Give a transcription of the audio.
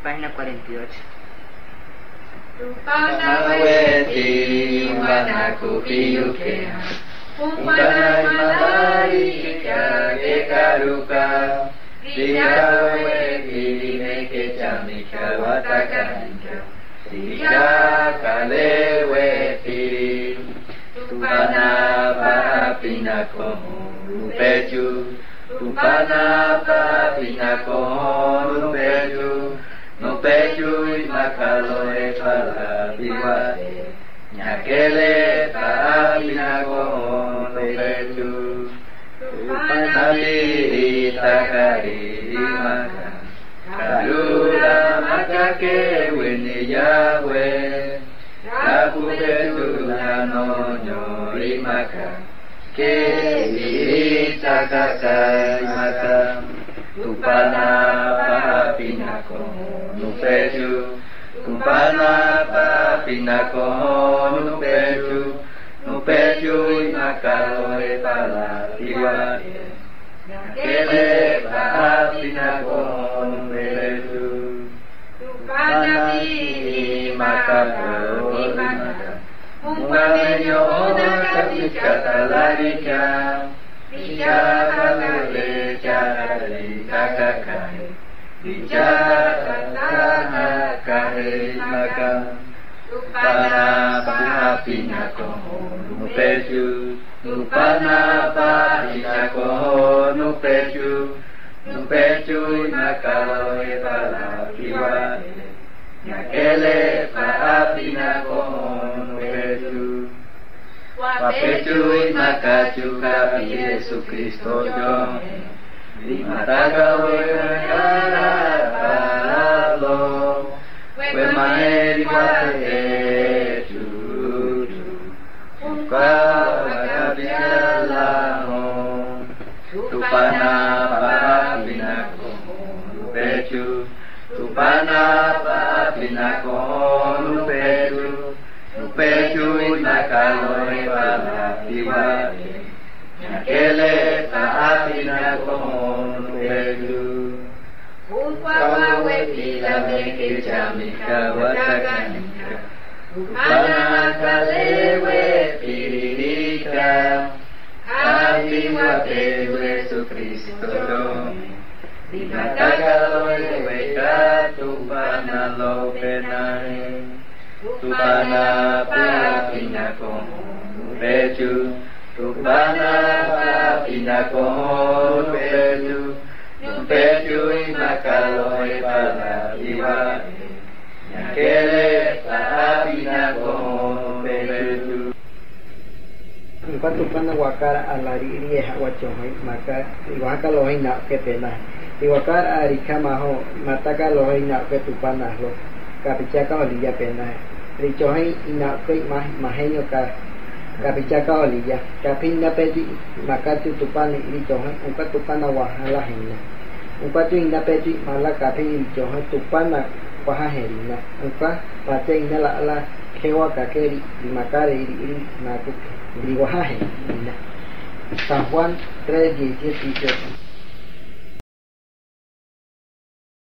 página 48. Panaweti Manakupiyukea Umpanai Madari Kekaruka Dikaweti Mekechamika Watakanika Dikakaleweti Tupanapa Pinakomu Peju Tupanapa Pinakomu Peju no peju makalo e pala piwate nyakele paapinako no peju tupanapi takari maka kalura makake wene yawe kapu peju nano nyori maka ke takakai maka Tupana pinako nupeju Tupana pinako nupeju Imakalo e pala tiwate Nakele pinako nupeju Tupana Imakalo imaka Mungamenyo Kakikatalarica Bicara cari kakakai, bicara kari maka, tupana pinako nupeju, tupana pinako nupeju nakalo e pala piwate, nakele pinako nupeju. Wapeju makaju kapi Yesu Kristo yo Limataga wekara palalo Wemaeri wapeju Ukawakabialamo Tupana papinako nupeju Tupana papinako nupeju Nupeju nakalo e pala piwate Nakele paapinako nupeju Upawa wepila meke chamika watakanika Upana kalewe piririka Hapi wapeju Yesu Kristo dome Dimatakalo e weka tupana lo penare Tupana pinako nupeju Tupana pinako nupeju Imakalo e pala iwate Nakele pinako nupeju Maka tupana wakara alari hawachohoi maka iwaka lohoi na ke pena iwakara arikama ho mataka lohoi na ke tupana lo kapichaka olilla pena richohoi ina ke mahenyo ka kapichaka olilla kapinna pedi makatu tupani richohoi uka tupana wahala hinna uka tu ina pedi mala kapin richohoi tupana waha herina uka pate ina la kewa kakeri dimakare iri naku di waha herina San Juan 3:17.